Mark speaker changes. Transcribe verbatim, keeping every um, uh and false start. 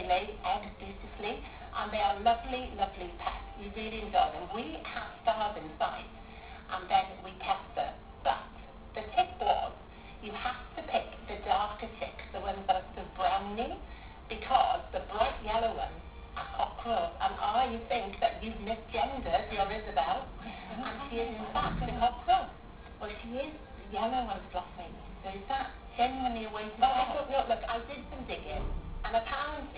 Speaker 1: lay eggs beautifully, and they are lovely, lovely pets. You really enjoy them. We have stars inside, and then we test them. But the tip was, you have to pick the darker chicks, the ones that are sort of browny, because the bright yellow ones are cockcrows. And I think that you've misgendered your Isabel, and she is in fact a cockcrow. Well, she is yellow and fluffy. So is that genuinely a way to... Oh, I don't know. Look, I did some digging, and apparently